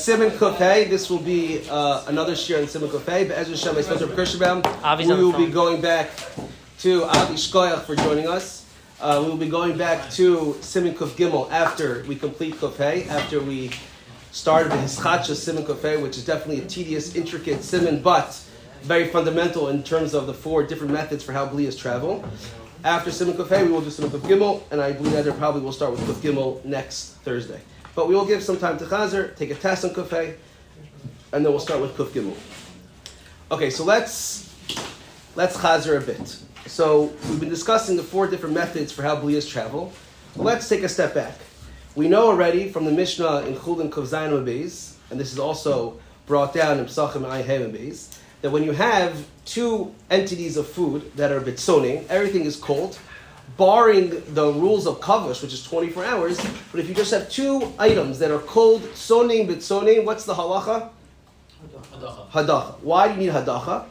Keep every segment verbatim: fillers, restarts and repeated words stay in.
Siman Kuf Hey. This will be uh, another shir in Siman Kuf Hey. Be'ez Hashem, I spoke to Kirschbaum. We will be going back to Avi Shkoyach for joining us. Uh, we will be going back to Siman Kuf Gimel after we complete Kuf Hey, after we started the Hischatcha Siman Kuf Hey, which is definitely a tedious, intricate Siman, but very fundamental in terms of the four different methods for how Blias travel. After Siman Kuf Hey, we will do Siman Kuf Gimel, and I believe that there probably will start with Kuf Gimel next Thursday. But we will give some time to Chazer, take a test on Kuf Hey, and then we'll start with Kuf Gimel. Okay, so let's let's Chazer a bit. So we've been discussing the four different methods for how Blias travel. Well, let's take a step back. We know already from the Mishnah in Chulin Kuf Zayin Beis, and this is also brought down in Pesachim Ayin Hey Beis, that when you have two entities of food that are bitzoning, everything is cold, barring the rules of kavush, which is twenty-four hours. But if you just have two items that are cold, soning, bitzoning, what's the halacha? Hadacha. Hadacha. Why do you need hadacha?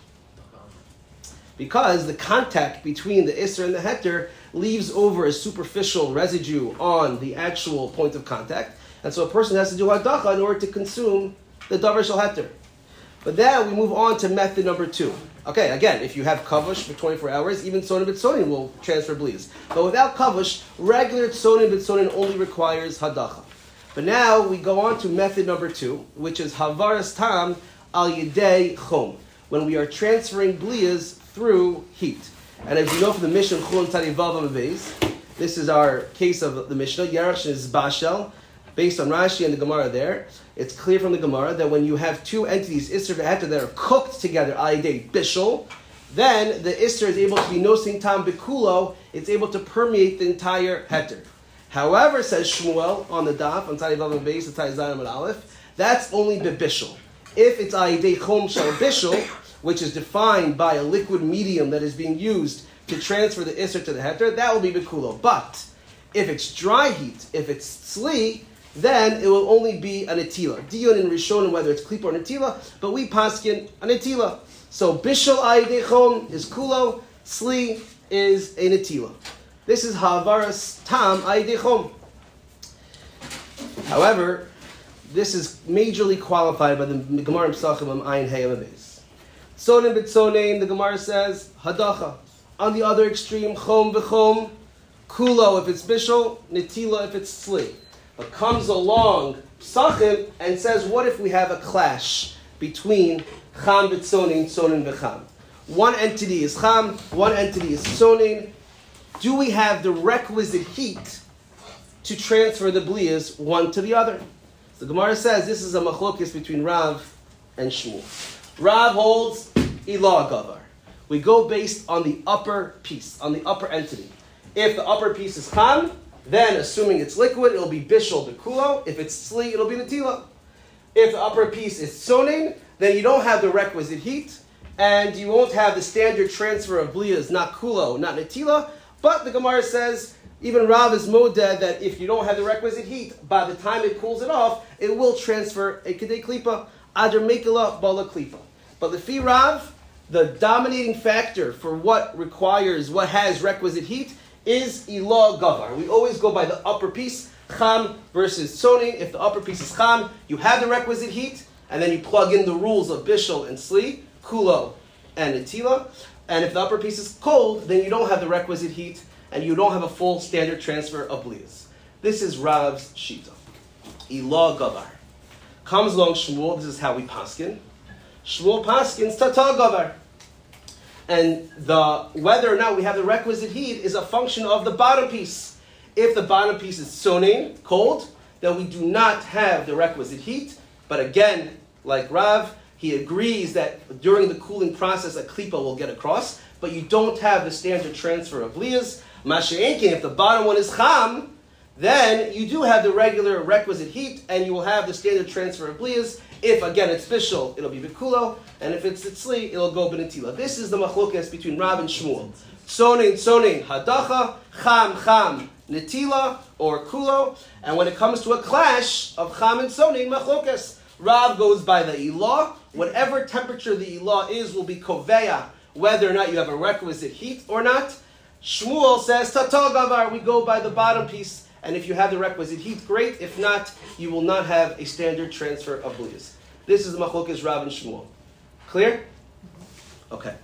Because the contact between the isser and the heter leaves over a superficial residue on the actual point of contact. And so a person has to do hadacha in order to consume the davar shel heter. But then we move on to method number two. Okay, again, if you have kavush for twenty-four hours, even sonin bitzonin will transfer blias. But without kavush, regular sonin bitzonin only requires hadacha. But now we go on to method number two, which is havaras tam al yedei chom, when we are transferring blias through heat. And as you know from the Mishnah, Chulon Tzadi Vav Beis, this is our case of the Mishnah. Yerush is Bashel, based on Rashi and the Gemara there. It's clear from the Gemara that when you have two entities, Isser and Heter, that are cooked together, al yedei bishul, then the Isser is able to be nosin tam bikulo, it's able to permeate the entire Heter. However, says Shmuel on the daf, on Tzadi Vav Beis, Tzadi Zayin and Aleph, that's only bebishul. If it's al yedei chom shel bishul, which is defined by a liquid medium that is being used to transfer the Isser to the Heter, that will be bikulo. But if it's dry heat, if it's tzli, then it will only be a netila. Diyon in Rishon, whether it's klipa or netila, but we paskin a netila. So bishul ayidei chom is kulo, tzli is a netila. This is havaras tam ayidei chom. However, this is majorly qualified by the Gemara Pesachim on Ayin Hey Beis. Sonin bitzonin, the Gemara says hadacha. On the other extreme, chom v'chom, kulo if it's bishul, netila if it's tzli. But comes along Pesachim and says, what if we have a clash between cham bitzonin, sonin v'cham? One entity is cham, one entity is sonin. Do we have the requisite heat to transfer the blias one to the other? So the Gemara says this is a machlokes between Rav and Shmuel. Rav holds ilah gavar. We go based on the upper piece, on the upper entity. If the upper piece is cham, then assuming it's liquid, it'll be bishul bekulo. If it's tzli, it'll be netila. If the upper piece is sonin, then you don't have the requisite heat, and you won't have the standard transfer of blias, not kulo, not netila. But the Gemara says, even Rav is moded that if you don't have the requisite heat, by the time it cools it off, it will transfer a kedei klipa, adar mekila bala klipa. But the fi Rav, the dominating factor for what requires, what has requisite heat, is ilah gavar. We always go by the upper piece, cham versus sonin. If the upper piece is cham, you have the requisite heat, and then you plug in the rules of bishul and tzli, kulo and netila. And if the upper piece is cold, then you don't have the requisite heat, and you don't have a full standard transfer of blias. This is Rav's shita. Ilah gavar. Comes along Shmuel, this is how we paskin. Shmuel paskins tata gavar. And the whether or not we have the requisite heat is a function of the bottom piece. If the bottom piece is sonin, cold, then we do not have the requisite heat. But again, like Rav, he agrees that during the cooling process, a klipa will get across, but you don't have the standard transfer of blias. Masha'enkin, if the bottom one is cham, then you do have the regular requisite heat, and you will have the standard transfer of blias. If, again, it's bishul, it'll be bikulo, and if it's tzli, it'll go benetila. This is the machlokes between Rav and Shmuel. Sonin, sonin, hadacha, cham, cham, netila, or kulo. And when it comes to a clash of cham and sonin, machlokes, Rav goes by the ilah. Whatever temperature the ilah is will be koveya, whether or not you have a requisite heat or not. Shmuel says, tata gavar, we go by the bottom piece, And if you have the requisite heat, great. If not, you will not have a standard transfer of bliyas. This is the machlokes Rav and Shmuel. Clear? Okay.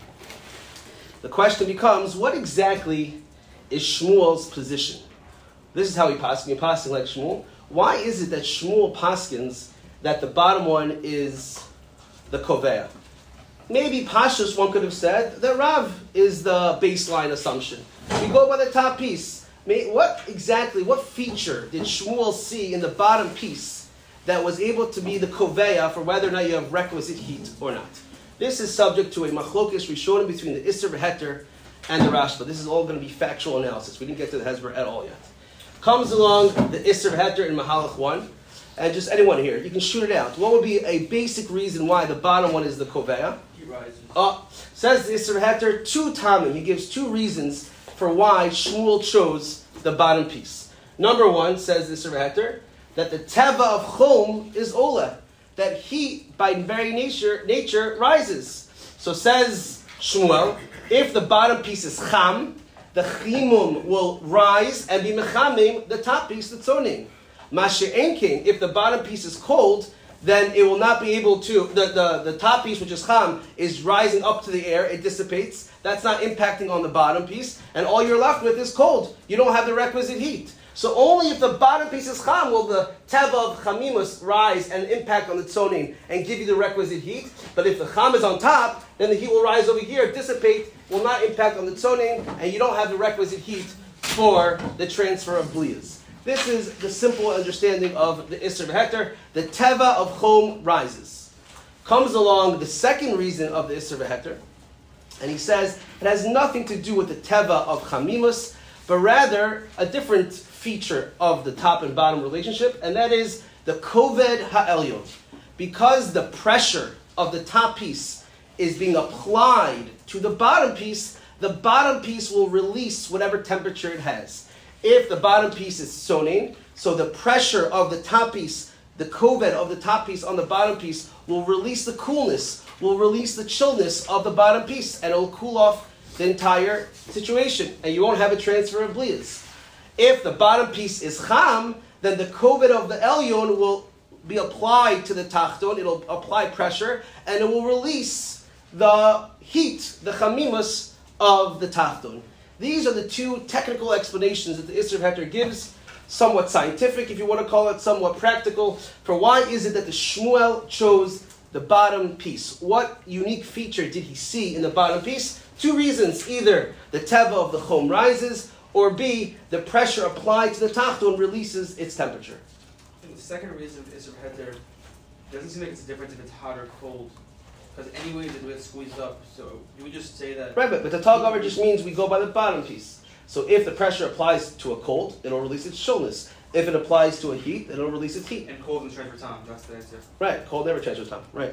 The question becomes, what exactly is Shmuel's position? This is how he paskin. He paskin like Shmuel. Why is it that Shmuel paskins that the bottom one is the koveya? Maybe Pashas, one could have said that Rav is the baseline assumption. We go by the top piece. What exactly, what feature did Shmuel see in the bottom piece that was able to be the koveya for whether or not you have requisite heat or not? This is subject to a machlokes rishonim between the Isser v'Heter and the Rashba. This is all going to be factual analysis. We didn't get to the Hezbollah at all yet. Comes along the Isser v'Heter in Mahalach one, and just anyone here, you can shoot it out. What would be a basic reason why the bottom one is the koveya? He rises. Uh, says the Isser v'Heter, two tamim. He gives two reasons for why Shmuel chose the bottom piece. Number one, says the Isser v'Heter, that the teva of chom is ola, that heat by very nature nature rises. So says Shmuel, if the bottom piece is cham, the chimum will rise and be mechamim the top piece, the tzonim. Mashe enkin, if the bottom piece is cold, then it will not be able to, the, the, the top piece, which is cham, is rising up to the air, it dissipates. That's not impacting on the bottom piece, and all you're left with is cold. You don't have the requisite heat. So only if the bottom piece is cham will the teva of chamimus rise and impact on the tzonim and give you the requisite heat. But if the cham is on top, then the heat will rise over here, dissipate, will not impact on the tzonim, and you don't have the requisite heat for the transfer of bliyas. This is the simple understanding of the Isser v'Heter. The teva of chom rises. Comes along the second reason of the Isser v'Heter, and he says it has nothing to do with the teva of chamimus, but rather a different feature of the top and bottom relationship, and that is the koved ha'elyon. Because the pressure of the top piece is being applied to the bottom piece, the bottom piece will release whatever temperature it has. If the bottom piece is sonin, so the pressure of the top piece, the koved of the top piece on the bottom piece will release the coolness, will release the chillness of the bottom piece, and it will cool off the entire situation, and you won't have a transfer of bliyas. If the bottom piece is cham, then the koved of the elyon will be applied to the tachton, it'll apply pressure, and it will release the heat, the chamimus of the tachton. These are the two technical explanations that the Isser v'Heter gives, somewhat scientific, if you want to call it, somewhat practical, for why is it that the Shmuel chose the bottom piece. What unique feature did he see in the bottom piece? Two reasons. Either the teva of the chom rises, or B, the pressure applied to the tachton releases its temperature. I think the second reason is that there doesn't seem like it's a difference if it's hot or cold. Because anyway, the way it's squeezed up, so you would just say that... Right, but, but the tag over just means we go by the bottom piece. So if the pressure applies to a cold, it'll release its chillness. If it applies to a heat, it'll release its heat. And cold and transfer time, that's the answer. Right, cold never transfers time. Right.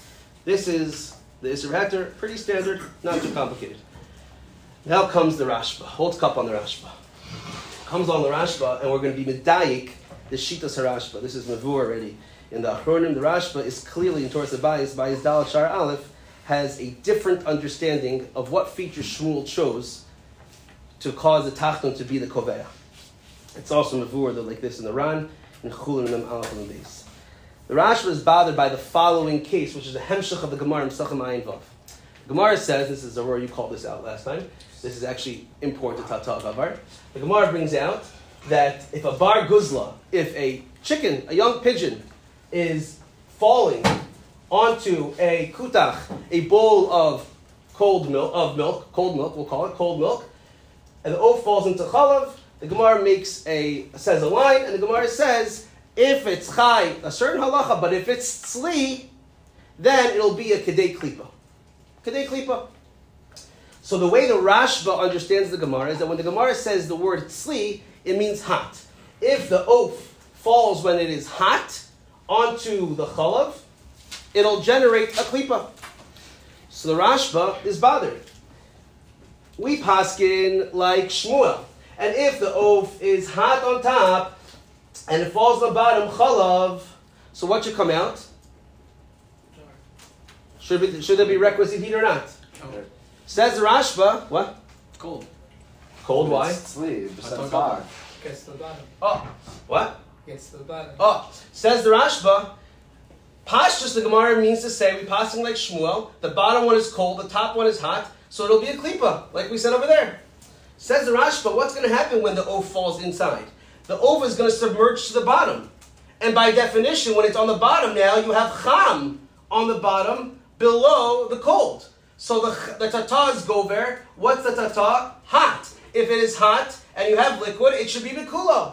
This is the Isser v'Heter, pretty standard, not too complicated. Now comes the Rashba. Hold cup on the Rashba. Comes on the Rashba, and we're going to be medayik the Shitas HaRashba. This is Mavur already. In the Achronim, the Rashba is clearly in Torah Sabayis, by his Dal Shar Aleph, has a different understanding of what feature Shmuel chose to cause the Tachton to be the Koveya. It's also Mavur, though, like this in the Ran, in Chulun and Aleph and Beis. The Rashba is bothered by the following case, which is the Hemshech of the Gemara in Pesachim Ayin Vav. The Gemara says, this is a word you called this out last time, this is actually important to Tata Avar. The Gemara brings out that if a bar guzla, if a chicken, a young pigeon, is falling onto a kutach, a bowl of cold milk, of milk, cold milk, we'll call it cold milk, and the oaf falls into chalav, the Gemara makes a, says a line, and the Gemara says, if it's chai, a certain halacha, but if it's tzli, then it'll be a kedei klipa. Kedei klipa. So the way the Rashba understands the Gemara is that when the Gemara says the word tzli, it means hot. If the oaf falls when it is hot onto the chalav, it'll generate a klipa. So the Rashba is bothered. We paskin like Shmuel. And if the oaf is hot on top and it falls on the bottom chalav, so what should come out? Should, be, should there be requisite heat or not? Okay. Says the Rashba, what? Cold. Cold, why? Sleep. I thought Gets to the bottom. Oh, what? Gets to the bottom. Oh, says the Rashba, Pashtus, the Gemara means to say, we passing like Shmuel, the bottom one is cold, the top one is hot, so it'll be a klipa, like we said over there. Says the Rashba, what's going to happen when the oaf falls inside? The oaf is going to submerge to the bottom. And by definition, when it's on the bottom now, you have cham on the bottom below the cold. So the, the tata is gover. What's the tata? Hot. If it is hot and you have liquid, it should be bikulo.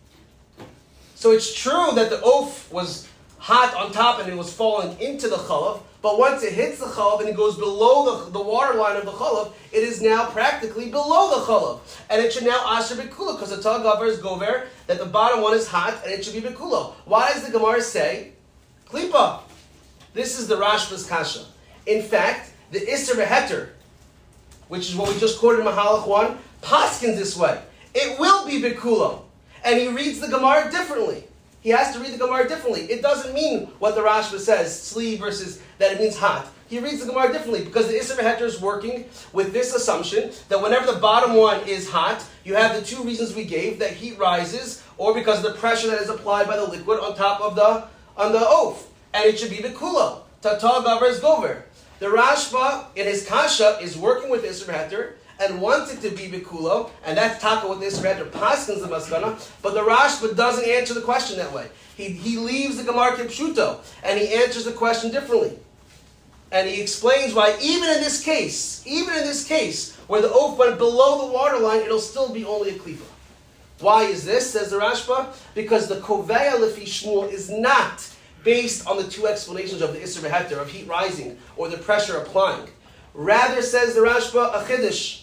So it's true that the oaf was hot on top and it was falling into the chalav, but once it hits the chalav and it goes below the, the water line of the chalav, it is now practically below the chalav. And it should now asher bikulo, because the tag gover is gover, that the bottom one is hot and it should be bikulo. Why does the Gemara say klipa? This is the Rashba's kasha. In fact, the Isser Beheter, which is what we just quoted in Mahalach one, paskins this way. It will be bikulo. And he reads the Gemara differently. He has to read the Gemara differently. It doesn't mean what the Rashba says, sleeve versus that it means hot. He reads the Gemara differently because the Isser Beheter is working with this assumption that whenever the bottom one is hot, you have the two reasons we gave, that heat rises, or because of the pressure that is applied by the liquid on top of the on the oaf. And it should be bikulo. Tata gaver is gover. The Rashba, in his kasha, is working with Isser Beheter and wants it to be bikulo, and that's taka with Isser Beheter paskins the maskana, but the Rashba doesn't answer the question that way. He, he leaves the Gemara kipshuto, and he answers the question differently. And he explains why even in this case, even in this case, where the oaf went below the water line, it'll still be only a klipa. Why is this, says the Rashba? Because the koveya lefi Shmuel is not based on the two explanations of the Isser Beheter, of heat rising, or the pressure applying. Rather, says the Rashba, a chiddush,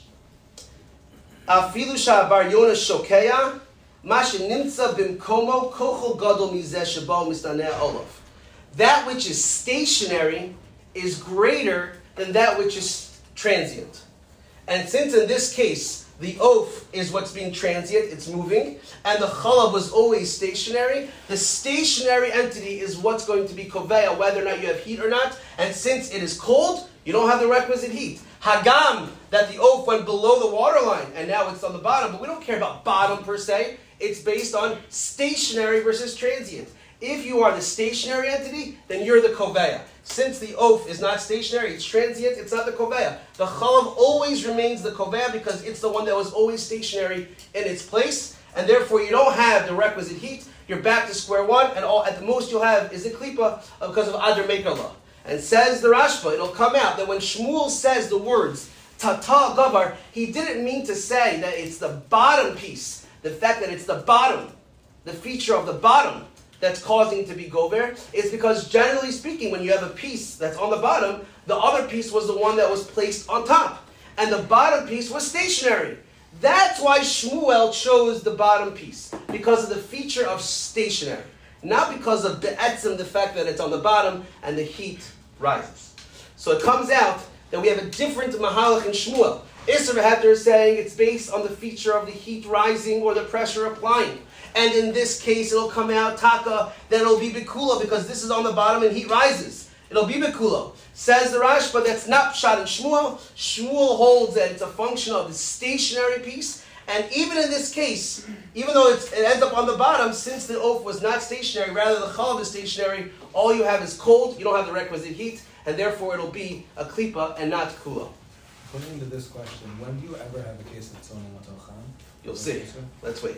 afilu sha'abar Yonah shokeya, ma shenimtza bimkomo kochel gadol mizeh shebo mistaneh olav. That which is stationary is greater than that which is transient. And since in this case, the oaf is what's being transient, it's moving, and the chalav was always stationary, the stationary entity is what's going to be koveya, whether or not you have heat or not, and since it is cold, you don't have the requisite heat. Hagam, that the oaf went below the water line, and now it's on the bottom, but we don't care about bottom per se, it's based on stationary versus transient. If you are the stationary entity, then you're the koveya. Since the oaf is not stationary, it's transient, it's not the koveya. The chalav always remains the koveya because it's the one that was always stationary in its place, and therefore you don't have the requisite heat. You're back to square one, and all at the most you'll have is a klipa because of Adar Mekarla. And says the Rashba, it'll come out that when Shmuel says the words tata gavar, he didn't mean to say that it's the bottom piece, the fact that it's the bottom, the feature of the bottom, that's causing it to be gover, is because generally speaking, when you have a piece that's on the bottom, the other piece was the one that was placed on top. And the bottom piece was stationary. That's why Shmuel chose the bottom piece, because of the feature of stationary. Not because of be'etzim, the fact that it's on the bottom and the heat rises. So it comes out that we have a different mahalach in Shmuel. Isser Beheter is saying it's based on the feature of the heat rising or the pressure applying. And in this case, it'll come out taka, then it'll be bikulo, because this is on the bottom and heat rises. It'll be bikulo. Says the Rashba, that's not pshat in Shmuel. Shmuel holds that it's a function of the stationary piece. And even in this case, even though it's, it ends up on the bottom, since the oaf was not stationary, rather the chalav is stationary, all you have is cold, you don't have the requisite heat, and therefore it'll be a klipa and not kulo. According to this question, when do you ever have a case of tzona matocham? You'll see. Let's wait.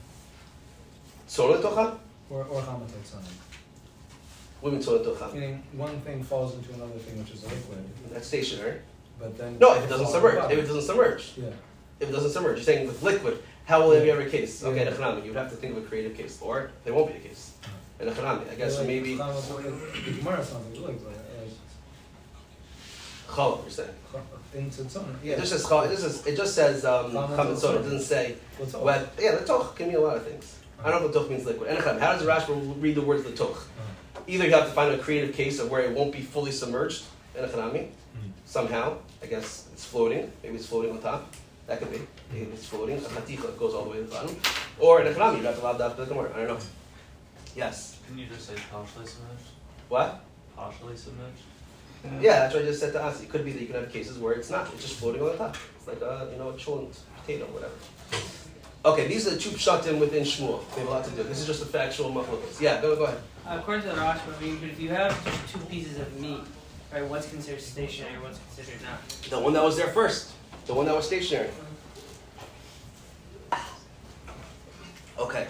Tzona tocham? Or or chamatay tzona. What do you mean tzona tocham? Meaning one thing falls into another thing, which is a liquid. That's stationary. But then No, if it doesn't falls submerge. on the If it doesn't submerge. Yeah. If it doesn't submerge. You're saying with liquid, how will it be Yeah. every case? Okay, Yeah. nechanami. You would have to think of a creative case. Or there won't be a case. And nechanami. I guess like, maybe The Gemara sounds like it looks like chalav, you're saying. uh, into tzona. It Yeah. just says chalav. It just says, it just says um, Chalav chametz soda. It tzona. doesn't say What's all? what. Yeah, the toch can mean a lot of things. I don't know if the toch means liquid. And nechanami. How does the Rashba read the words the toch? Either you have to find a creative case of where it won't be fully submerged in a chanami, somehow. I guess it's floating. Maybe it's floating on top. That could be. Maybe it's floating. A chaticha goes all the way to the bottom. Or in a chanami, you have to lav the gemara. I don't know. Yes. Can you just say partially submerged? What? Partially submerged? Yeah, that's what I just said to Asi. It could be that you can have cases where it's not. It's just floating on the top. It's like a, you know, a chunt potato, whatever. Okay, these are the two pshatim within Shmuel. They have a lot to do. This is just a factual machlokas. Yeah, go go ahead. Uh, according to the Rashba, I mean, but if you have just two pieces of meat, right, what's considered stationary, what's considered not? The one that was there first. The one that was stationary. Okay.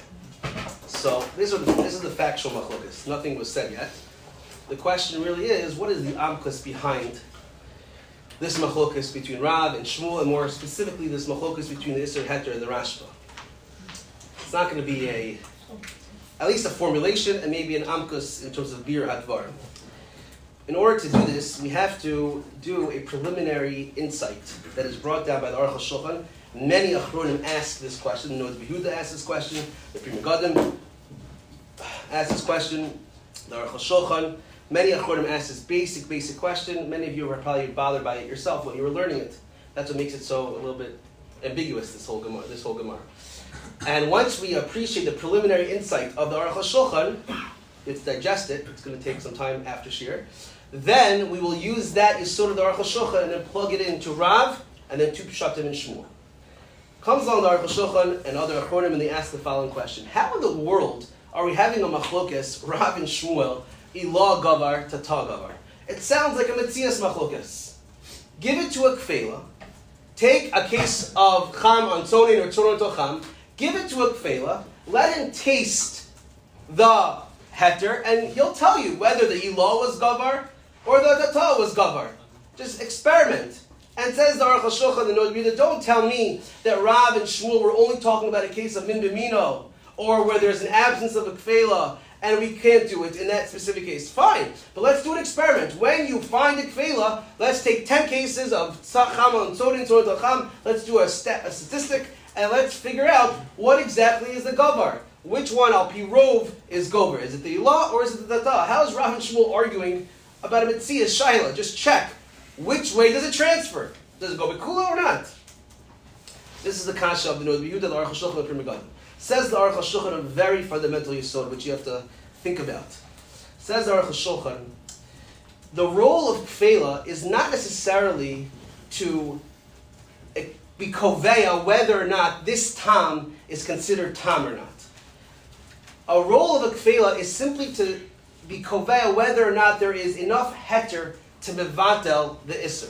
So this is the, this is the factual machlokas. Nothing was said yet. The question really is, what is the amkus behind this machlokas between Rav and Shmuel, and more specifically, this machlokas between the Isser Heter and the Rashba? It's not going to be a, at least a formulation, and maybe an amkus in terms of bir hadvar. In order to do this, we have to do a preliminary insight that is brought down by the Aruch HaShulchan. Many Achronim ask this question. Noah Behuda asked this question. The Pri Megadim asked this question. The Aruch HaShulchan. Many Achronim ask this basic, basic question. Many of you were probably bothered by it yourself when you were learning it. That's what makes it so a little bit ambiguous, this whole Gemara. This whole Gemara. And once we appreciate the preliminary insight of the Aruch HaShulchan, it's digest it. It's going to take some time after Shir. Then we will use that Yisod of the Aruch HaShulchan and then plug it into Rav and then two Pshatim and Shmuel. Comes along the Aruch HaShulchan and other Achronim and they ask the following question: how in the world are we having a machlokes Rav and Shmuel ilah gavar to ta gavar? It sounds like a metzias machlokes. Give it to a kfela. Take a case of cham on tzonin or tzonin to cham. Give it to a kfela. Let him taste the heter, and he'll tell you whether the ilah was gavar or the tata was gavar. Just experiment. And says the Aruch HaShulchan, the Noda B'Yehuda, don't tell me that Rav and Shmuel were only talking about a case of min b'mino, or where there's an absence of a kfela, and we can't do it in that specific case. Fine, but let's do an experiment. When you find a kfela, let's take ten cases of tzacham and tzodin, tzodin tacham, let's do a, sta- a statistic, and let's figure out what exactly is the gavar. Which one, al pi rov, is gover? Is it the ilah or is it the tata? How is Rav and Shmuel arguing about a mitzvah shaila? Just check. Which way does it transfer? Does it go bekula or not? This is the kasha of the Noda B'Yehuda, the Aruch HaShulchan, the Pri Megadim. Says the Aruch HaShulchan a very fundamental yisod, which you have to think about. Says the Aruch HaShulchan, the role of kfela is not necessarily to be koveya whether or not this tam is considered tam or not. A role of a kfela is simply to be koveya whether or not there is enough heter to mevatel the isser.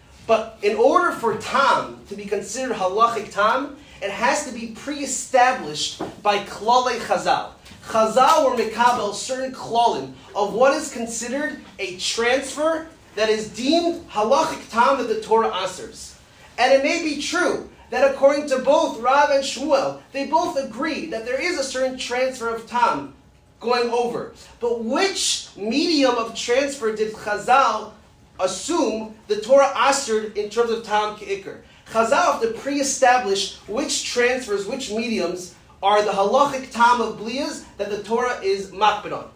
But in order for tam to be considered halachic tam, it has to be pre-established by klalei chazal. Chazal were mekabel certain klalim of what is considered a transfer that is deemed halachic tam that the Torah asers. And it may be true that according to both Rav and Shmuel, they both agree that there is a certain transfer of tam going over. But which medium of transfer did Chazal assume the Torah asered in terms of tam ke'ikr? Chazal have to pre-establish which transfers, which mediums are the halachic tam of bliyas that the Torah is makbid on.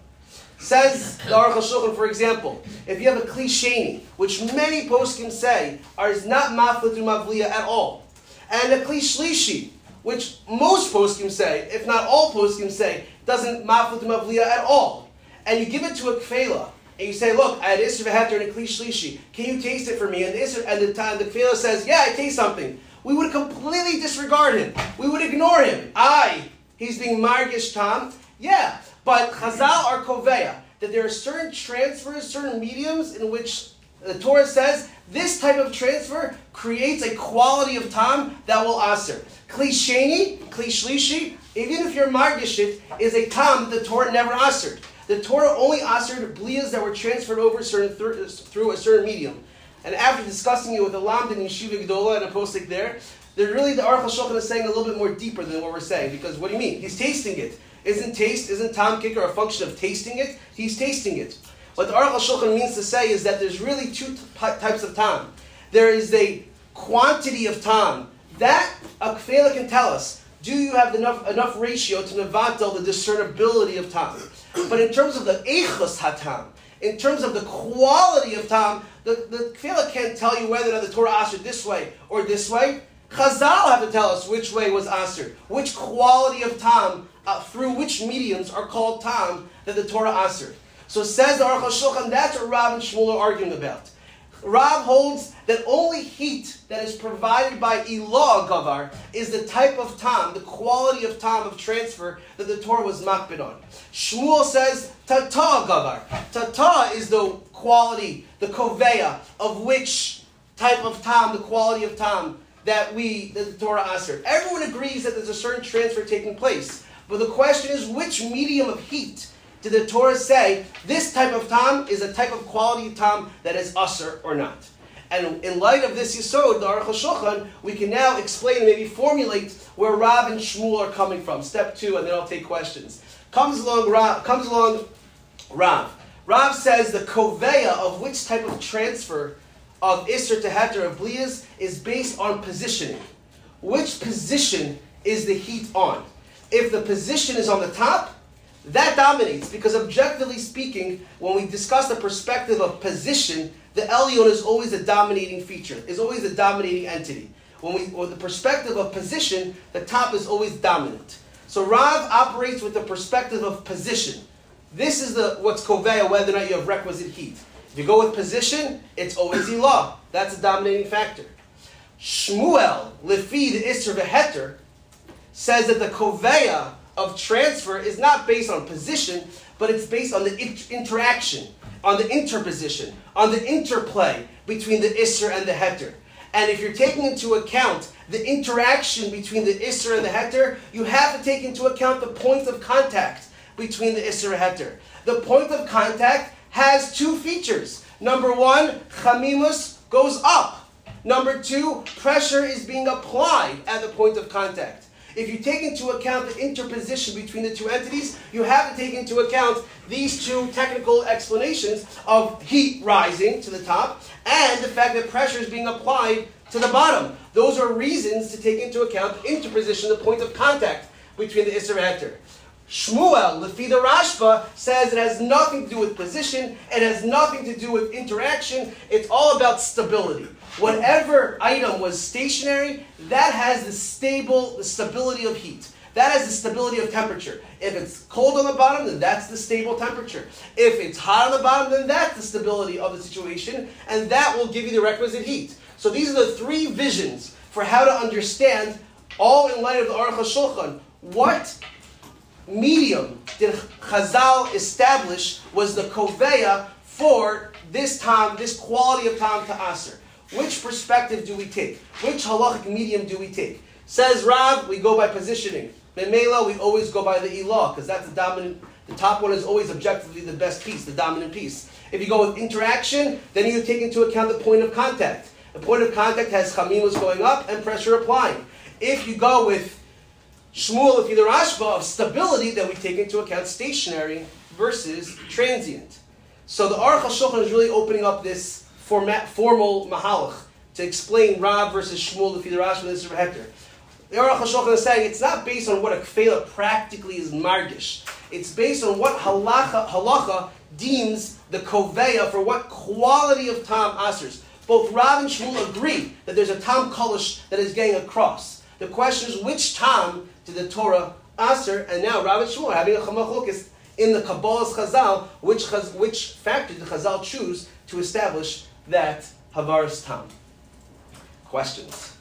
Says the Aruch HaShulchan, for example, if you have a kli sheni, which many poskim say are is not maflit mavliya at all, and a kli shlishi, which most poskim say, if not all poskim say, doesn't maflit mavliya at all, and you give it to a kfela, and you say, look, I had Isser v'heter and a kli shlishi, can you taste it for me? And the Isser, and the time the kfela says, yeah, I taste something. We would completely disregard him. We would ignore him. Aye, he's being margish tam. Yeah, but Chazal are koveya, that there are certain transfers, certain mediums in which the Torah says this type of transfer creates a quality of tam that will aser. Kli sheni, kli shlishi, even if you're margish it, is a tam the Torah never asered. The Torah only asered bliyas that were transferred over certain th- through a certain medium. And after discussing it with the Lamd and Yeshiva Gdola and a postik there, they're really the Aruch HaShulchan is saying a little bit more deeper than what we're saying. Because what do you mean? He's tasting it. Isn't taste, isn't tam kicker a function of tasting it? He's tasting it. What the Aruch HaShulchan means to say is that there's really two t- types of tam. There is a quantity of tam. That a kfela can tell us. Do you have enough enough ratio to mevatel the discernibility of tam? But in terms of the eichus hatam, in terms of the quality of tam, the, the kfela can't tell you whether or not the Torah asered this way or this way. Chazal have to tell us which way was asered, which quality of tam, uh, through which mediums are called tam that the Torah asered. So says the Aruch HaShulchan, that's what Rav and Shmuel are arguing about. Rav holds that only heat that is provided by ilah gavar is the type of tam, the quality of tam of transfer that the Torah was makbid on. Shmuel says tata gavar. Tata is the quality, the koveya, of which type of tam, the quality of tam that we, that the Torah answered. Everyone agrees that there's a certain transfer taking place. But the question is, which medium of heat did the Torah say, this type of tam is a type of quality of tam that is usher or not? And in light of this Yisod, the Aruch HaShulchan, we can now explain and maybe formulate where Rav and Shmuel are coming from. Step two, and then I'll take questions. Comes along Rav. Comes along Rav. Rav says the koveya of which type of transfer of Isser to Heter of Blias is based on positioning. Which position is the heat on? If the position is on the top, that dominates, because objectively speaking, when we discuss the perspective of position, the Elyon is always the dominating feature, is always the dominating entity. When we, with the perspective of position, the top is always dominant. So Rav operates with the perspective of position. This is the what's koveya, whether or not you have requisite heat. If you go with position, it's always ilah. That's a dominating factor. Shmuel, lefi the Isser v'heter, says that the koveya of transfer is not based on position, but it's based on the interaction, on the interposition, on the interplay between the Isser and the Heter. And if you're taking into account the interaction between the Isser and the Heter, you have to take into account the point of contact between the Isser and Heter. The point of contact has two features. Number one, chamimus goes up. Number two, pressure is being applied at the point of contact. If you take into account the interposition between the two entities, you have to take into account these two technical explanations of heat rising to the top and the fact that pressure is being applied to the bottom. Those are reasons to take into account the interposition, the point of contact between the Isser and Heter. Shmuel, lefi the Rashba, says it has nothing to do with position, it has nothing to do with interaction, it's all about stability. Whatever item was stationary, that has the stable, the stability of heat. That has the stability of temperature. If it's cold on the bottom, then that's the stable temperature. If it's hot on the bottom, then that's the stability of the situation, and that will give you the requisite heat. So these are the three visions for how to understand, all in light of the Aruch HaShulchan, what medium did Chazal establish was the koveya for this time, this quality of time to Aser. Which perspective do we take? Which halachic medium do we take? Says Rav, we go by positioning. Memela, we always go by the ilah, because that's the dominant, the top one is always objectively the best piece, the dominant piece. If you go with interaction, then you take into account the point of contact. The point of contact has chamimus going up and pressure applying. If you go with Shmuel, if you're the Rashba of stability, then we take into account stationary versus transient. So the Aruch HaShulchan is really opening up this format, formal mahalach to explain Rav versus Shmuel, if you're the Rashba, this is Heter. The Aruch HaShulchan is saying it's not based on what a kfela practically is margish. It's based on what halacha, halacha deems the koveya for what quality of tam asers. Both Rav and Shmuel agree that there's a tam kolish that is getting across. The question is which tam did the Torah aser, and now Rav and Shmuel are having a chamachlokes in the Kabbalah's Chazal, which chaz, which factor did Chazal choose to establish that havaras tam? Questions?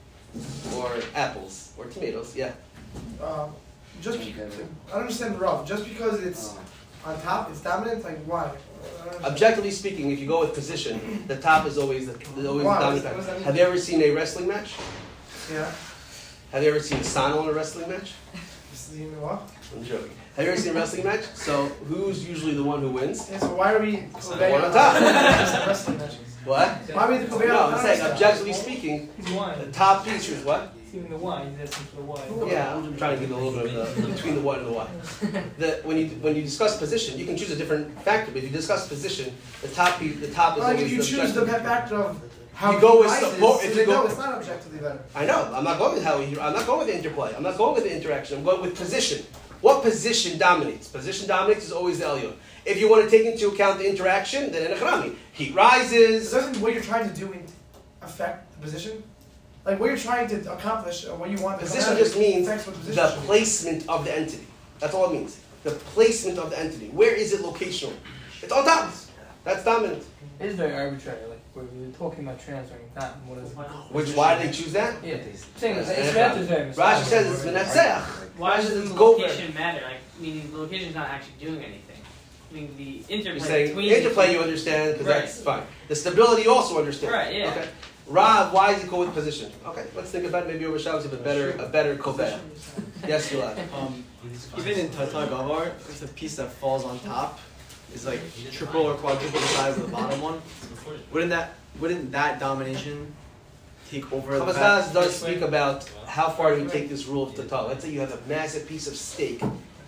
Or apples? Or tomatoes? Yeah. Um, just because, I don't understand Rav. Just because it's on top, it's dominant. Like why? Objectively speaking, if you go with position, the top is always the, the always Why? the dominant What does that factor. mean? Have you ever seen a wrestling match? Yeah. Have you ever seen a sano in a wrestling match? You know what? I'm joking. Have you ever seen a wrestling match? So who's usually the one who wins? Yeah, so why are we The one on top. wrestling matches? What? Why are we the Koveya? No, I'm saying objectively speaking, He's one. the top feature is what? He's giving the one. He's asking for the one. Yeah, I'm trying to give a little bit of the between the one and the why. The, when you when you discuss position, you can choose a different factor. But if you discuss position, the top the top is Like always if you the choose the objective. factor of how You go he with rises, support- if then you go- no, it's not objectively better. I know. I'm not going with how he. I'm not going with the interplay. I'm not going with the interaction. I'm going with position. What position dominates? Position dominates is always the elyon. If you want to take into account the interaction, then enechrami. Heat rises. Doesn't what you're trying to do in- affect the position? Like what you're trying to accomplish or what you want to come Position out just of means affects what position the should be. placement of the entity. That's all it means. The placement of the entity. Where is it locational? It's on top. That's dominant. It is very arbitrary. Like we're, we're talking about transferring time. What is it? Which, why did they choose that? Yeah, saying it's it's better to say. Rashi says it's menatzeach. Why Rashi does says the it's gover. location matter? Like, meaning the location's not actually doing anything. I mean, the interplay You're saying between interplay the you understand, because Right. that's fine. The stability you also understand. Right, yeah. Okay. Rav, why is he cool with position? Okay, let's think about it. Maybe over Shabbos you have a better, a better koveh. Yes, Gilad. Um, even in Tata Gavar, it's a piece that falls on top. Is like triple or quadruple the size of the bottom one. Wouldn't that wouldn't that domination take over the Chavaz fact? does speak about how far do we take this rule of Tata. Let's say you have a massive piece of steak,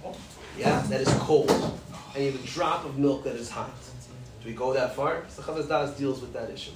yeah, that is cold, and you have a drop of milk that is hot. Do we go that far? So Chavaz Das deals with that issue.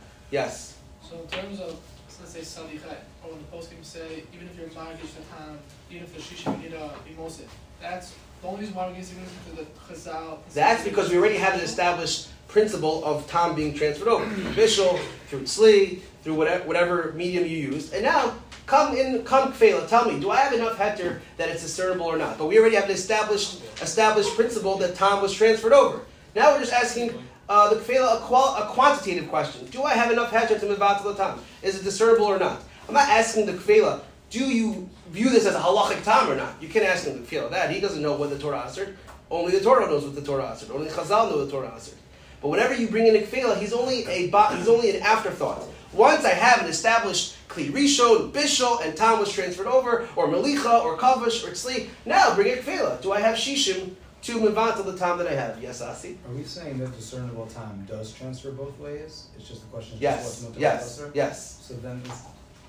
Yes. So in terms of, let's say Salichai, or when the post can say, even if you're Margish Natan, even if the Shisha you need a Imosit, that's the only reason why we're getting into the Chazal. That's because we already have an established principle of Tom being transferred over. Through Bishul, through Tzli, through whatever, whatever medium you used. And now, come in, come Kfela, tell me, do I have enough heter that it's discernible or not? But we already have an established established principle that Tom was transferred over. Now we're just asking uh, the Kfela a, qual- a quantitative question. Do I have enough heter to Mivatal Tom? Is it discernible or not? I'm not asking the Kfela, do you view this as a halachic Tom or not? You can't ask him the Kfela that. He doesn't know what the Torah answered. Only the Torah knows what the Torah answered. Only Chazal know the Torah answered. But whenever you bring in a Kfela, he's only a ba- he's only an afterthought. Once I have an established Kli Rishon, Bishul, and Tom was transferred over, or Melicha, or Kavush, or Tzli, now bring a Kfela. Do I have Shishim to Mevatel the Tom that I have? Yes, Asi? Are we saying that discernible time does transfer both ways? It's just the question is Yes, just what's yes, noted yes, So then it's,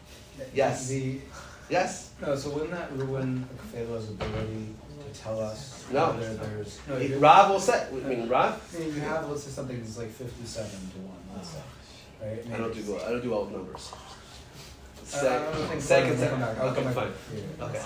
Yes. the yes. no. So wouldn't that ruin a Kfela's ability to tell us No. whether there's no? He- you- Rav will say, I mean, Rav? I mean, you have let's say something that's like fifty-seven to one. Let's say, right? I don't do well. I don't do well with numbers. Uh, I don't think Second, so. I'll second. come back. I'll Okay, come fine. back. Yeah. Okay.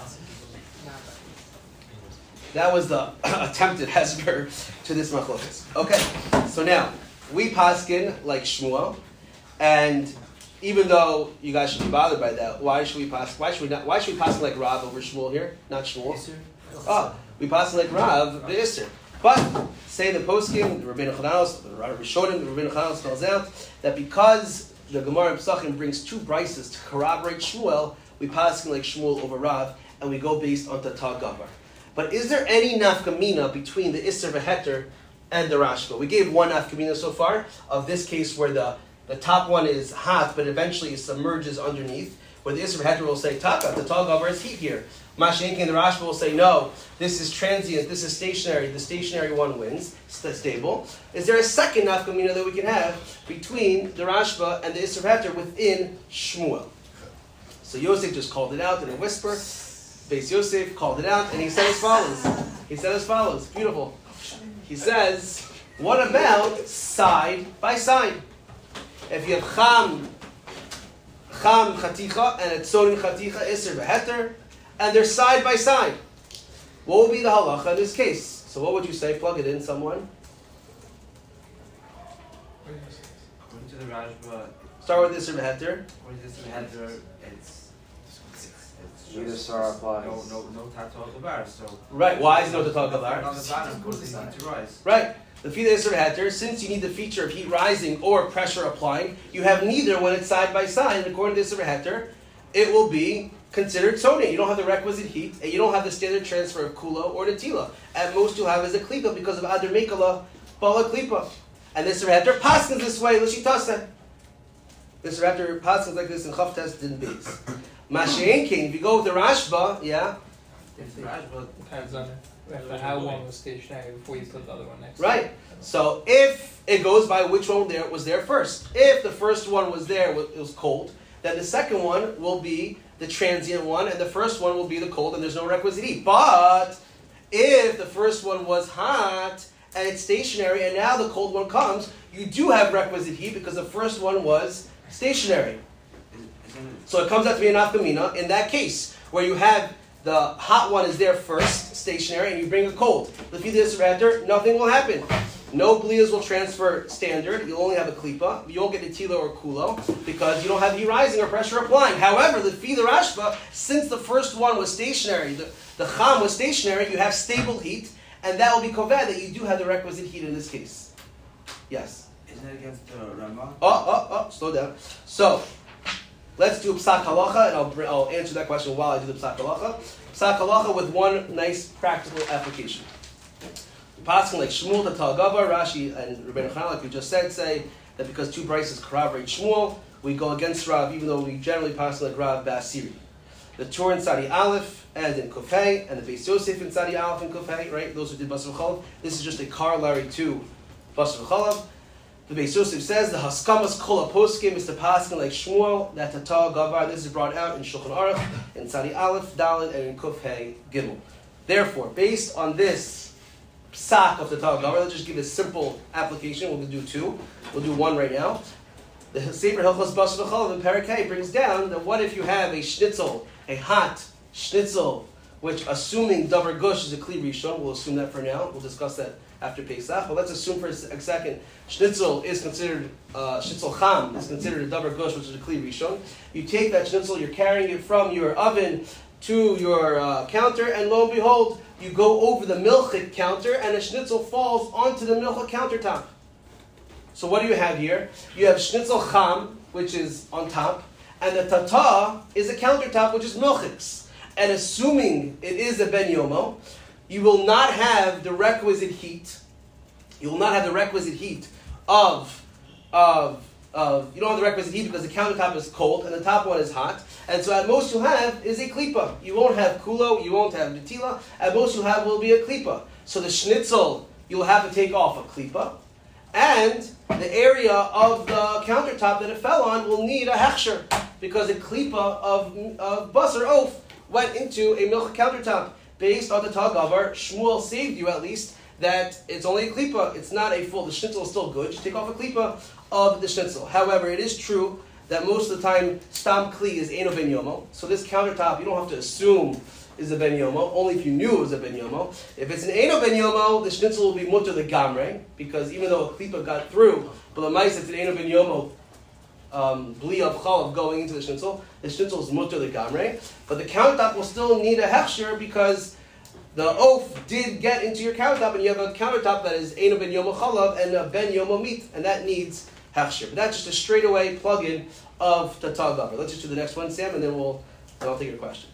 That was the attempted hesper to this machlokas. Okay, so now we paskin like Shmuel, and even though you guys should be bothered by that, why should we pass? Why should we not? Why should we paskin like Rav over Shmuel here, not Shmuel? Oh, we paskin like Rav the Isser. But say the poskim, the Rabbeinu Chananos, the Rishonim, the Rabbeinu Chananos spells out that because the Gemara in Pesachim brings two brises to corroborate Shmuel, we paskin like Shmuel over Rav, and we go based on Tata Gavar. But is there any nafkamina between the Isser v'Heter and the Rashba? We gave one nafkamina so far of this case where the, the top one is hot, but eventually it submerges underneath. Where the Isser v'Heter will say taka, the Tal Gavar is heat here. Mashenki and the Rashba will say no, this is transient, this is stationary. The stationary one wins, it's stable. Is there a second nafkamina that we can have between the Rashba and the Isser v'Heter within Shmuel? So Yosef just called it out in a whisper. Beis Yosef called it out, and he said as follows. He said as follows. Beautiful. He says, what about side by side? If you have Cham, Cham Chaticha, and a Tzorin Chaticha, Isser v'Heter, and they're side by side, what would be the halacha in this case? So what would you say? Plug it in, someone. According to the Rashba, Start with Isser v'Heter. according to the Heter, it's it's Neither just Sarah applies. no no no tattoo of the bar. So Right. Why is no to talk on about? the bottom because they need to rise. Right. The feet Isser v'Heter, since you need the feature of heat rising or pressure applying, you have neither when it's side by side. And according to Isser v'Heter, it will be considered soda. You don't have the requisite heat, and you don't have the standard transfer of kula or netila. At most, you'll have is a klipa because of adar mekala, bala klipa. And Isser v'Heter paskins this way, l'shitase. Isser v'Heter paskins like this in Chavtes din Beis. Masha'en king, if you go with the Rashba, yeah, If the Rashba Depends on it. How long was stationary before you put the other one next. right. So if it goes by which one there was there first, if the first one was there, it was cold, then the second one will be the transient one, and the first one will be the cold, and there's no requisite heat. But if the first one was hot and it's stationary, and now the cold one comes, you do have requisite heat because the first one was stationary. So it comes out to be an nafkamina in that case, where you have the hot one is there first, stationary, and you bring a cold. If you do this after, nothing will happen. No blias will transfer standard. You'll only have a klipa. You won't get a tila or kulo because you don't have heat rising or pressure applying. However, the fi the rashba, since the first one was stationary, the, the cham was stationary, you have stable heat, and that will be koveh that you do have the requisite heat in this case. Yes. Isn't it against the Rama? Oh, oh, oh, slow down. So, let's do Psak Halacha, and I'll, br- I'll answer that question while I do the Psak Halacha. Psak Halacha with one nice practical application. Passing like Shmuel the Talgava, Rashi and Rebbeinu Chanel, like we just said, say that because two brises corroborate Shmuel, we go against Rav, even though we generally pass like Rav Basiri. The Tur in Tzadi Aleph and in Kufay, and the Beis Yosef in Tzadi Aleph and Kufay, right? Those who did Basar V'chalav. This is just a corollary to Basar V'chalav. The Beis Yosef says the Haskamas Kol HaPoskim is to passing like Shmuel, that Tata Gavar. This is brought out in Shulchan Aruch, in Tzadi Aleph, Dalet, and in Kufay Gimel. Therefore, based on this psak of the Tata Gavar, let's just give a simple application. We'll do two. We'll do one right now. The Sefer Hilchos Basar V'chalav in Parakeh brings down that what if you have a schnitzel, a hot schnitzel, which assuming davar gush is a kli rishon, we'll assume that for now. We'll discuss that after Pesach. But let's assume for a second schnitzel is considered uh, schnitzel cham is considered a davar gush, which is a kli rishon. You take that schnitzel, you're carrying it from your oven to your uh, counter, and lo and behold, you go over the milchik counter, and the schnitzel falls onto the milchik countertop. So what do you have here? You have schnitzel cham, which is on top, and the tata is a countertop, which is milchiks. And assuming it is a ben yomo, you will not have the requisite heat. You will not have the requisite heat of, of, of, you don't have the requisite heat because the countertop is cold and the top one is hot. And so at most you'll have is a klipa. You won't have kulo, you won't have netila. At most you'll have will be a klipa. So the schnitzel, you'll have to take off a klipa. And the area of the countertop that it fell on will need a hechsher, because a klipa of, of basar oaf went into a milch countertop. Based on the Tagavar, Shmuel saved you at least that it's only a klipa. It's not a full. The schnitzel is still good. Just take off a klipa of the schnitzel. However, it is true that most of the time stam kli is eno ben yomo. So this countertop, you don't have to assume is a ben yomo, only if you knew it was a ben yomo. If it's an eno ben yomo, the schnitzel will be mutter the gamre, because even though a klipa got through, but the mice, it's an eno ben yomo, um, bli of chalav going into the schnitzel, the schnitzel is mutter the gamre, but the countertop will still need a hechsher because the oaf did get into your countertop, and you have a countertop that is eno ben yomo chalav and a ben yomo meat, and that needs hechsher. But that's just a straightaway plug-in of the tagavar. Let's just do the next one, Sam, and then we'll, and I'll take your question.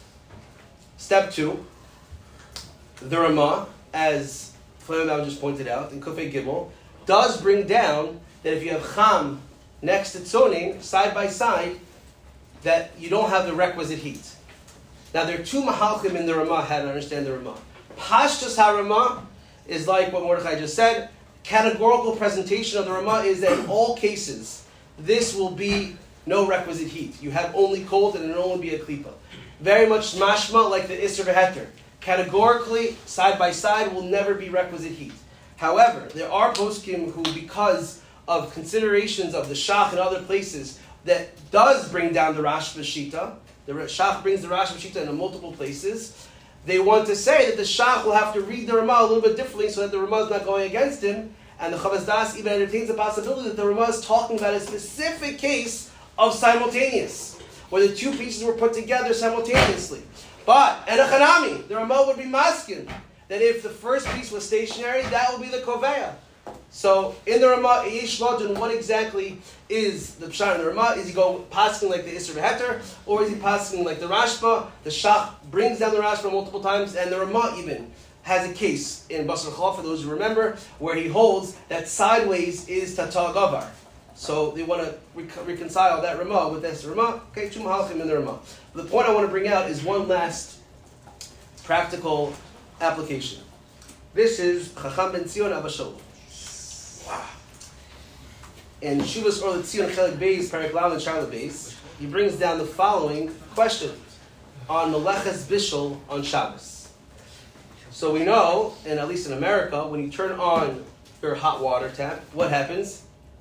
Step two, the Ramah, as Flammau just pointed out, in Kufay Gimel, does bring down that if you have Cham next to Tzonim, side by side, that you don't have the requisite heat. Now there are two Mahalchim in the Ramah, how to understand the Ramah. Pashtus HaRamah is like what Mordechai just said. Categorical presentation of the Ramah is that in all cases, this will be no requisite heat. You have only cold and it will only be a klipa. Very much mashma like the Isser V'Heter. Categorically, side by side, will never be requisite heat. However, there are poskim who, because of considerations of the Shach and other places, that does bring down the Rashba Shita. The Shach brings the Rashba Shita in multiple places. They want to say that the Shach will have to read the Ramah a little bit differently so that the Ramah is not going against him. And the Chavaz Das even entertains the possibility that the Ramah is talking about a specific case of simultaneous, where the two pieces were put together simultaneously. But, and a chanami, the Ramah would be maskin, that if the first piece was stationary, that would be the koveya. So, in the Ramah, Yesh Lodin, what exactly is the pshat in the Ramah? Is he going passing like the Isser V'Heter, or is he passing like the Rashba? The Shach brings down the Rashba multiple times, and the Ramah even has a case in Basar Chalav, for those who remember, where he holds that sideways is Tata Gavar. So they want to rec- reconcile that Ramah with this Ramah. Okay, two Mahalchim in the Ramah. The point I want to bring out is one last practical application. This is Chacham ben Tzion Abba Shalom. Wow. In Shuvas Or L'Tzion Chelik Beis, Perek Lav and Charlotte Beis, he brings down the following question on Meleches Bishul on Shabbos. So we know, and at least in America, when you turn on your hot water tap, what happens?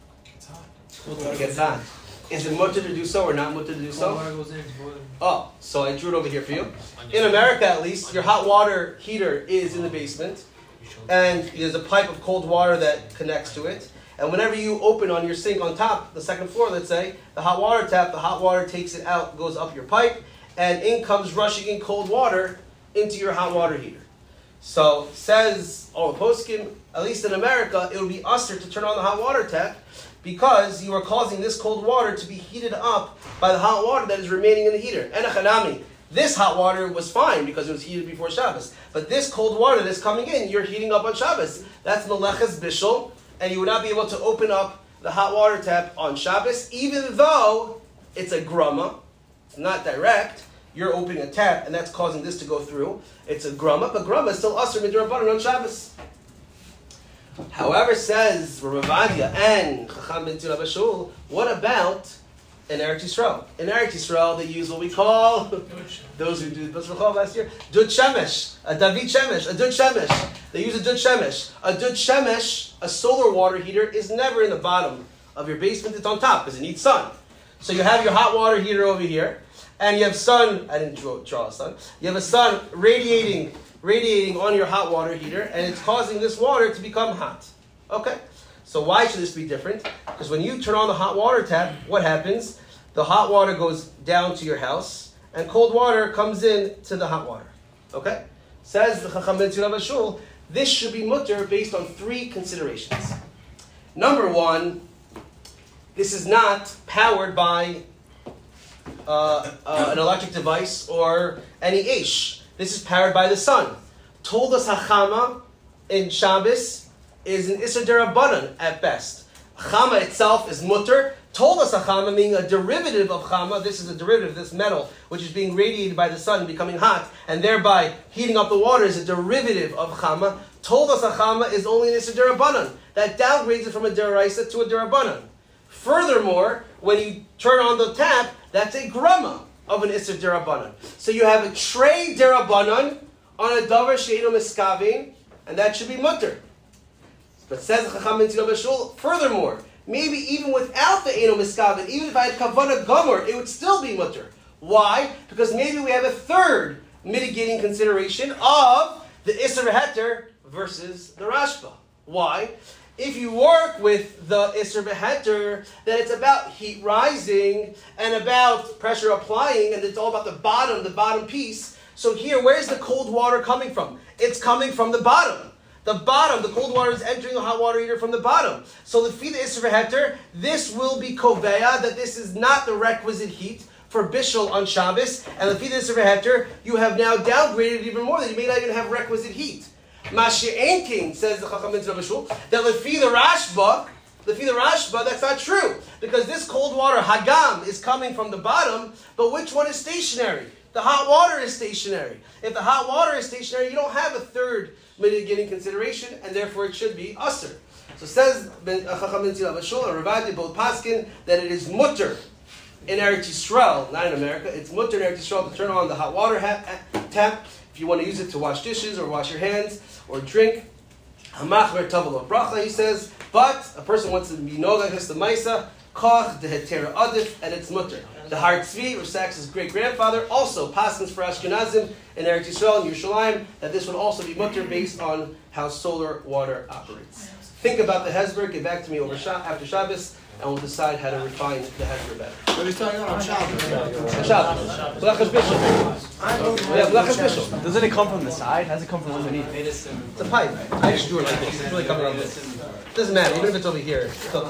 It gets hot. Is it mutter to do so or not mutter to do so? Oh, so I drew it over here for you. In America, at least, your hot water heater is in the basement, and there's a pipe of cold water that connects to it. And whenever you open on your sink on top, the second floor, let's say, the hot water tap, the hot water takes it out, goes up your pipe, and in comes rushing in cold water into your hot water heater. So says all the poskim, at least in America, it would be usher to turn on the hot water tap because you are causing this cold water to be heated up by the hot water that is remaining in the heater. Enochanami. This hot water was fine because it was heated before Shabbos. But this cold water that's coming in, you're heating up on Shabbos. That's meleches bishul, and you would not be able to open up the hot water tap on Shabbos, even though it's a grama. It's not direct. You're opening a tap, and that's causing this to go through. It's a grama, but grama is still usher midrabanan on Shabbos. However, says Rav Ovadia and Chacham ben Tzura Bashul, what about in Eretz Yisrael? In Eretz Yisrael, they use what we call, those who do Bas V'chol last year, Dud Shemesh, a David Shemesh, a Dud Shemesh. They use a Dud Shemesh. A Dud Shemesh, a solar water heater, is never in the bottom of your basement. It's on top because it needs sun. So you have your hot water heater over here, and you have sun. I didn't draw, draw a sun. You have a sun radiating, radiating on your hot water heater, and it's causing this water to become hot. Okay. So why should this be different? Because when you turn on the hot water tap, what happens? The hot water goes down to your house, and cold water comes in to the hot water. Okay? Says the Chacham ben Tzura Bashul, this should be mutter based on three considerations. Number one, this is not powered by uh, uh, an electric device or any Aish. This is powered by the sun. Told us Hachama in Shabbos is an Isser Derabanan at best. Chama itself is mutter. Told us Chama meaning a derivative of Chama. This is a derivative of this metal, which is being radiated by the sun, becoming hot, and thereby heating up the water is a derivative of Chama. Told us Chama is only an Isser Derabanan. That downgrades it from a Deraisa to a Derabanan. Furthermore, when you turn on the tap, that's a grama of an Isser Derabanan. So you have a tray Derabanan on a davar she'eino miskavin, and that should be mutter. But says Chacham ben Tzura Bashul, furthermore, maybe even without the eino miskavin, even if I had kavana gomer, it would still be mutter. Why? Because maybe we have a third mitigating consideration of the Isser Beheter versus the Rashba. Why? If you work with the Isser Beheter, then it's about heat rising and about pressure applying, and it's all about the bottom, the bottom piece. So here, where's the cold water coming from? It's coming from the bottom. The bottom, the cold water is entering the hot water heater from the bottom. So the feed the Isser Beheter, this will be koveya, that this is not the requisite heat for Bishul on Shabbos, and the feed the Isser Beheter, you have now downgraded even more, that you may not even have requisite heat. Mashi'en King, says the Chacham ben Tzura Bashul, that lefi the Rashba, lefi the Rashba, that's not true. Because this cold water, Hagam, is coming from the bottom, but which one is stationary? The hot water is stationary. If the hot water is stationary, you don't have a third mitigating consideration, and therefore it should be usher. So says Chacham ben Tzura Bashul and Rav Ovadia both paskin that it is mutter in Eretz Yisrael, not in America. It's mutter in Eretz Yisrael to turn on the hot water ha- tap if you want to use it to wash dishes or wash your hands or drink. Hamachmer tavel of bracha, he says, but a person wants to be noga against the maisa, koch the hetera adif, and it's mutter. The Har Tzvi, Rav Sachs's great-grandfather, also paskins for Ashkenazim in Eretz Yisrael and Yerushalayim, that this would also be mutter based on how solar water operates. Think about the Hezbollah, get back to me over Sha- after Shabbos, and we'll decide how to refine the Hezbollah better. What are you talking about on Shabbos? On Shabbos. Blachas Bishul. Yeah, Blachas Bishul. Doesn't it come from the side? How does it come from underneath? It's a pipe. I just drew it like this. It's really coming on this. It doesn't matter, even if it's over here. It's still